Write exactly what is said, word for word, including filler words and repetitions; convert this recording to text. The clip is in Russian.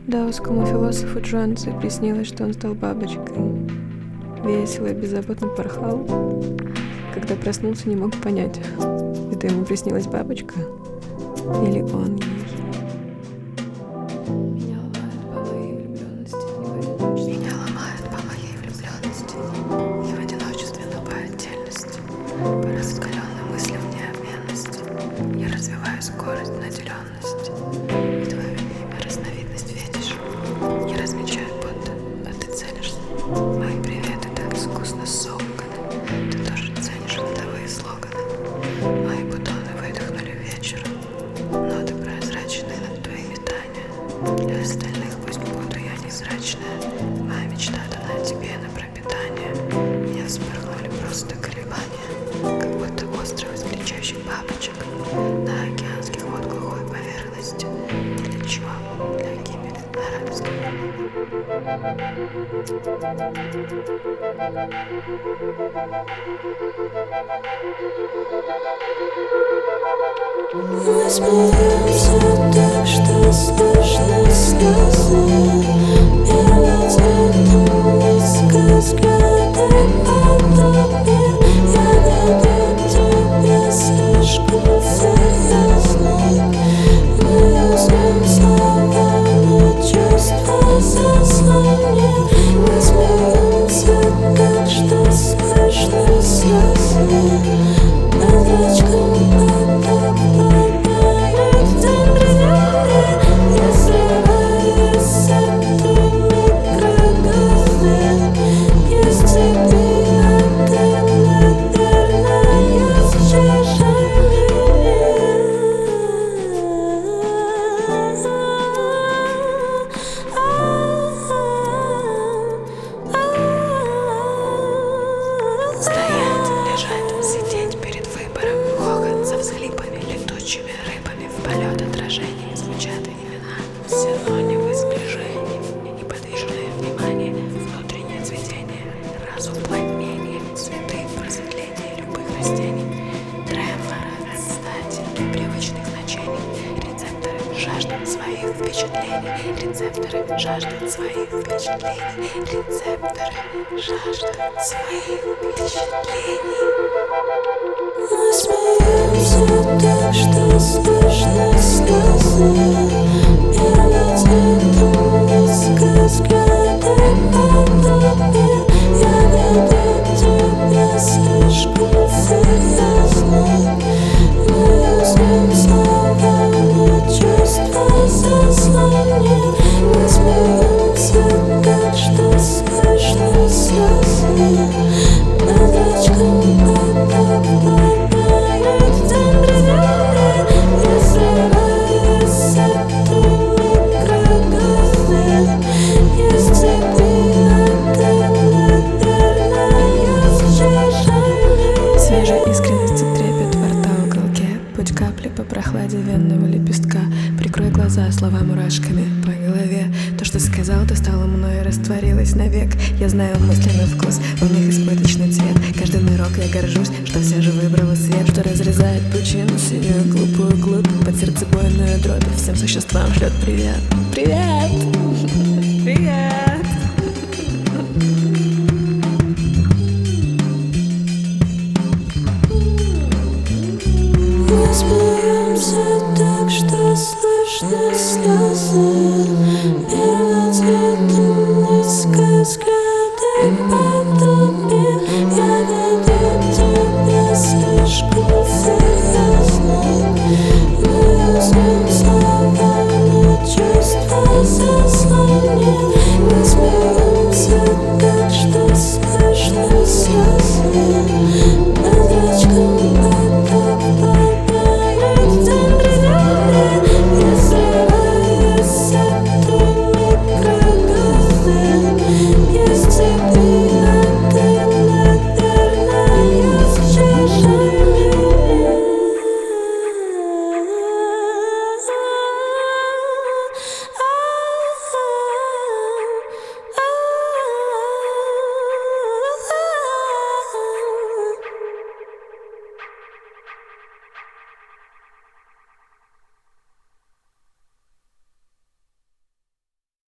Даосскому философу Джуанцзы приснилось, что он стал бабочкой. Весело и беззаботно порхал. Когда проснулся, не мог понять, это ему приснилась бабочка или он ей. Меня ломают по моей влюбленности, Меня ломают по моей влюбленности, не в одиночестве, но по отдельности. По раскаленным мыслям необменности я развиваю скорость, наделенность. И твое имя разновидность фетиш. Я размечаю будто, а ты ценишься. Мои приветы так искусно сомканы. Ты тоже ценишь родовые слоганы. Мои бутоны выдохнули вечером. Ноты прозрачные над твои метания. Для остальных пусть буду я невзрачная. Моя мечта дана тебе на пропитание. Меня вспорхнули просто колебания, как будто остров из кричащих бабочек на океанских вод глухой поверхности. Ни для чего, для гибели арабского. Мы смеемся так, что слышно слезы. И летят низко взгляды по толпе. Я веду тебя слишком серьезно. Мы узнаем слова, но чувства заслонят. Мы смеемся так, что слышно слезы. Над речком поток плавает в центре земли. Я срываюсь с этой микроголовы. Из цепи отель, наверное, съезжай Стоять, лежать, сидеть перед выбором. Хохот со взлипами, летучими рыбами. В полет отражений звучат имена. Синонимы сближения, неподвижное внимание, внутреннее цветение, разум плотнение, цветы просветления любых растений. Тремор от стати привычных значений. Рецепторы жаждут своих впечатлений. Рецепторы жаждут своих впечатлений. Рецепторы жаждут своих впечатлений. Мы смеемся так, что слышно слезы. И летят низко взгляды по толпе. Я веду тебя слишком серьезно. Мы узнаем слова, но чувства заслонят. Мы смеемся так, что слышно слезы. Над речком поток плавает в центре земли. Я срываюсь с этой микроголовы. Из цепи отель, наверное, съезжай. Свежая искренность и трепет во рта уголке. Путь капли по прохладе венного лепестка. Прикрой глаза, слова мурашками по голове. То, что сказал, то стало мной и растворилось навек. Я знаю мысленный вкус, у них избыточный цвет. Каждый мирок я горжусь, что все же выбрала свет, что разрезает пучину синюю глупую глубь. Под сердцебойную дробь всем существам шлет привет. Привет! Привет! Мы смеемся так, что слышно слезы.